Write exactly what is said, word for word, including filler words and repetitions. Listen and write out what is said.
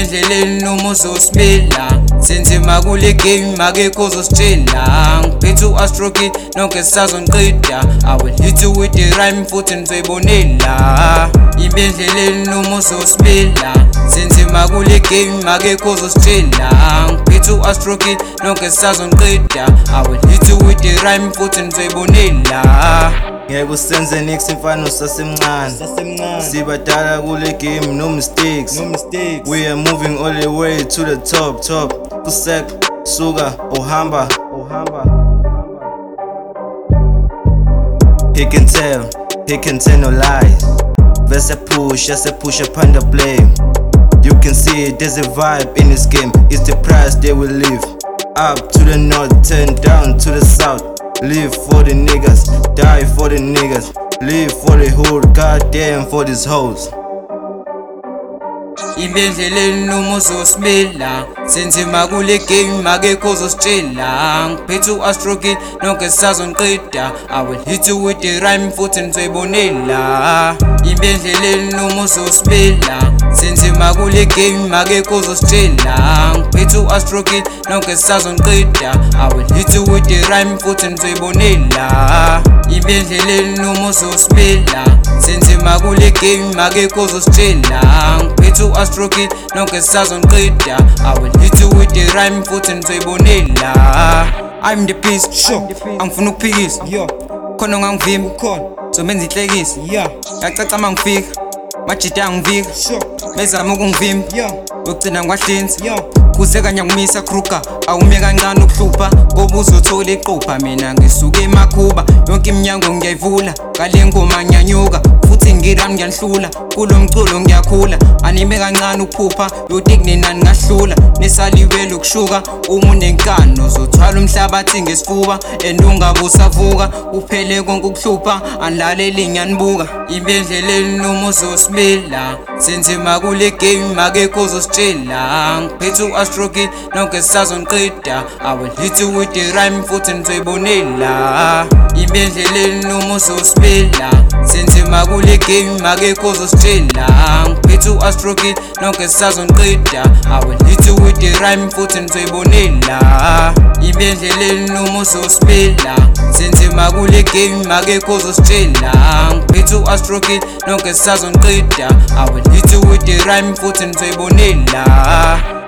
Ibendleleni noma uzosibila senzima kule game akekho ozositshela ngiphethe u-Astro Kid nonke sisazonqida I will hit you with the rhyme futhi nizoyibonela Ibendleleni noma uzosibila senzima kule game akekho ozositshela ngiphethe u-Astro Kid nonke sisazonqida I will hit you with the rhyme futhi nizoyibonela Ngeke usenze next imfano sasemncane Sibadala kule game no mistakes We are moving all the way to the top top Kusek suka ohamba He can tell, he can tell no lies Vese push, just a push upon the blame You can see it, there's a vibe in this game It's the price they will live Up to the north, turn down to the south Live for the niggas, die for the niggas Live for the hood, goddamn for these hoes Ibendleleni noma uzosibila senzima kule game akekho ozositshela ngiphethe u-Astro Kid nonke sisazonqida I will hit you with the rhyme futhi nizoyibonela Ibendleleni noma uzosibila senzima kule game akekho ozositshela ngiphethe u-Astro Kid nonke sisazonqida I will hit you with the rhyme futhi nizoyibonela Ibendleleni noma uzosibila senzima kule game akekho ozositshela ngiphethe u-Astro Kid nonke sisazonqida I will hit you with the rhyme futhi nizoyibonela I'm the beast, sure, angifuna ukuphikisa khona ungangivimba zomenza inhlekisa yacaca mangifika majida angivika bezama ukungivimba wekugcina ngwahlinza kuze kanye ngimisa kruka awume kancane ukuhlupha ngoba uzothola iqupha mina ngisuke emakhuba yonke iminyango ngiyayivula ngale ngoma ngiyanyuka futhi ngirami ngiyanhlula kulo mculo ngiyakhula anime kancane ukuphupha yothi kunenani ngahlula nesaliwele ukushuka uma unenkani uzothwala umhlabathi ngesifuba endungabe usavuka uphele konke ukuhlupha anlalela ngiyanibuka Ibendleleni noma uzosibila senzima kule game akekho ozositshela ngiphethe u-Astro Kid nonke sisazonqida I will hit you with the rhyme futhi nizoyibonela Ibendleleni noma uzosibila senzima kule game akekho ozositshela ngiphethe u-Astro Kid nonke sisazonqida I will hit you with the rhyme futhi nizoyibonela Ibendleleni noma uzosibila senzima kule game akekho ozositshela ngiphethe u-Astro Kid nonke sisazonqida I will hit you with the rhyme futhi nizoyibonela